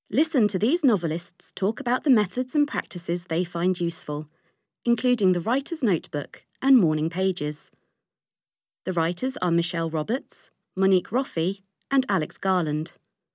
Listen to these novelists talk about the methods and practices they find useful, including the Writer's Notebook and Morning Pages. The writers are Michelle Roberts, Monique Roffey, and Alex Garland.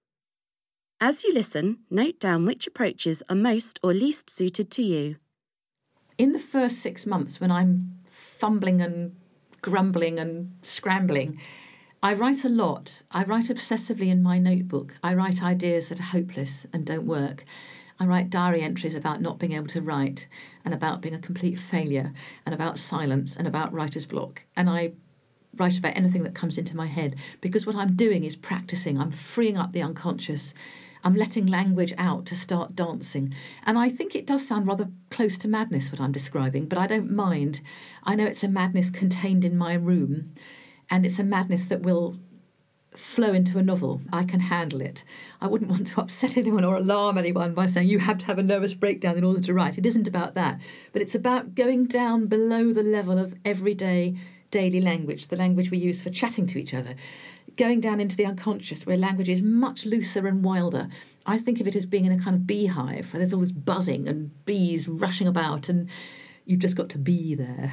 As you listen, note down which approaches are most or least suited to you. In the first 6 months, when I'm fumbling and grumbling and scrambling, I write a lot. I write obsessively in my notebook. I write ideas that are hopeless and don't work. I write diary entries about not being able to write and about being a complete failure and about silence and about writer's block. And I write about anything that comes into my head because what I'm doing is practicing. I'm freeing up the unconscious. I'm letting language out to start dancing. And I think it does sound rather close to madness, what I'm describing, but I don't mind. I know it's a madness contained in my room, and it's a madness that will flow into a novel. I can handle it. I wouldn't want to upset anyone or alarm anyone by saying you have to have a nervous breakdown in order to write. It isn't about that. But it's about going down below the level of everyday daily language, the language we use for chatting to each other, going down into the unconscious where language is much looser and wilder. I think of it as being in a kind of beehive where there's all this buzzing and bees rushing about and you've just got to be there.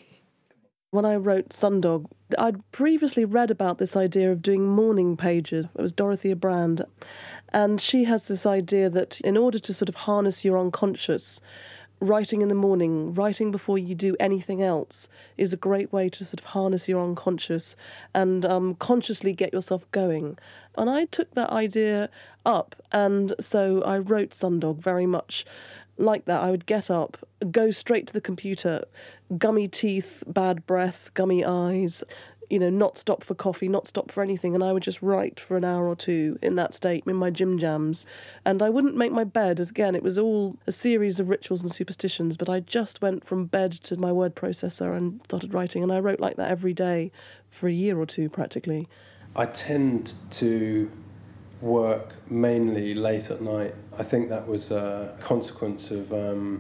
When I wrote Sundog, I'd previously read about this idea of doing morning pages. It was Dorothea Brand. And she has this idea that in order to sort of harness your unconscious, writing in the morning, writing before you do anything else is a great way to sort of harness your unconscious and consciously get yourself going. And I took that idea up, and so I wrote Sundog very much like that. I would get up, go straight to the computer, gummy teeth, bad breath, gummy eyes, not stop for coffee, not stop for anything, and I would just write for an hour or two in that state, in my gym jams. And I wouldn't make my bed, as again, it was all a series of rituals and superstitions, but I just went from bed to my word processor and started writing, and I wrote like that every day for a year or two, practically. I tend to work mainly late at night. I think that was a consequence of,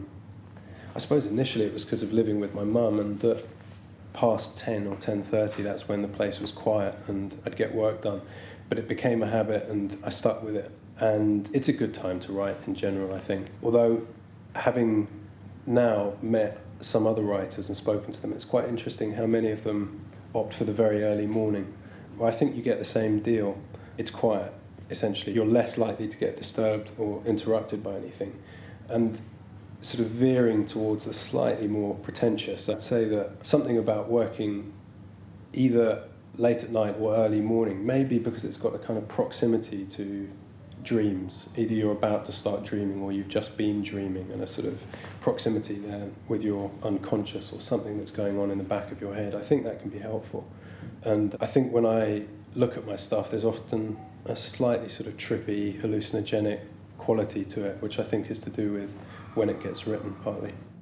I suppose initially it was because of living with my mum, and that past 10 or 10:30, that's when the place was quiet and I'd get work done. But it became a habit and I stuck with it. And it's a good time to write in general, I think. Although, having now met some other writers and spoken to them, it's quite interesting how many of them opt for the very early morning. Well, I think you get the same deal. It's quiet, essentially. You're less likely to get disturbed or interrupted by anything. And sort of veering towards the slightly more pretentious, I'd say that something about working either late at night or early morning, maybe because it's got a kind of proximity to dreams. Either you're about to start dreaming or you've just been dreaming, and a sort of proximity there with your unconscious or something that's going on in the back of your head. I think that can be helpful. And I think when I look at my stuff, there's often a slightly sort of trippy, hallucinogenic quality to it, which I think is to do with when it gets written, partly.